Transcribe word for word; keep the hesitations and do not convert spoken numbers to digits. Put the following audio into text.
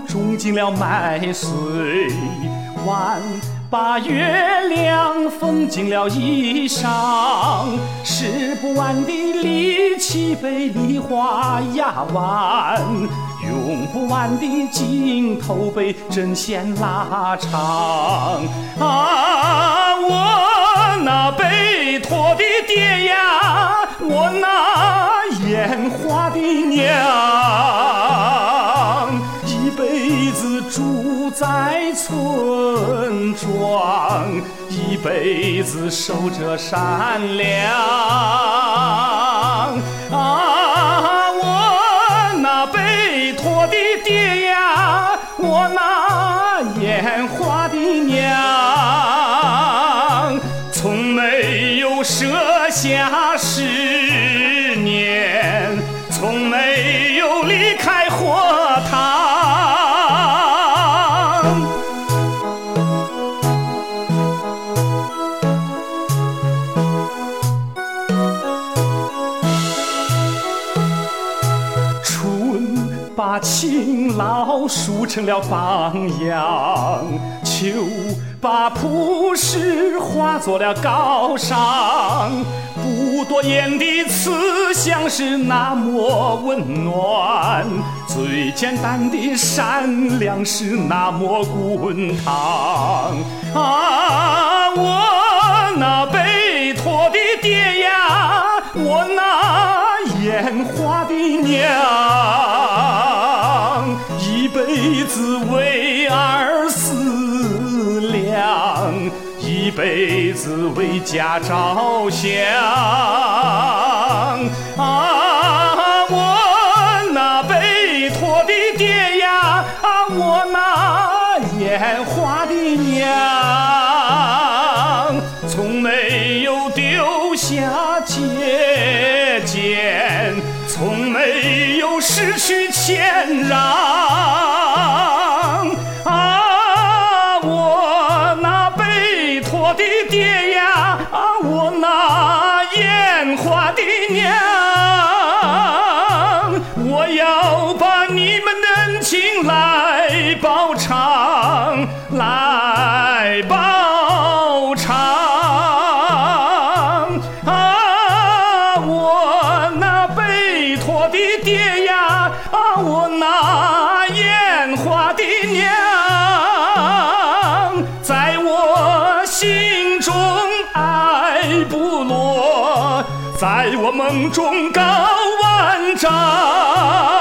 种进了麦穗，万把月亮缝进了衣裳，使不完的力气被梨花压弯，用不完的劲头被针线拉长。啊，我那被托的爹呀，我那烟花的娘，一辈子住在村庄，一辈子守着善良。啊，我那被托的爹呀，我那烟花的娘，从没有设下誓念，从没有离开火塘。把勤劳树成了榜样，秋把朴实化作了高尚。不多言的慈祥是那么温暖，最简单的善良是那么滚烫。啊，我那被托的爹呀，我那烟花的娘，一辈子为儿思量，一辈子为家着想。啊，我那被托的爹呀，啊，我那烟花的娘，从没有丢下节俭，从没有失去谦让。啊，我那被托的爹呀，啊，我那烟花的娘，我要把你们的恩情来报偿，来报偿。啊，我那被托的爹呀，啊，我那烟花的娘，在我心中爱不落，在我梦中高万丈。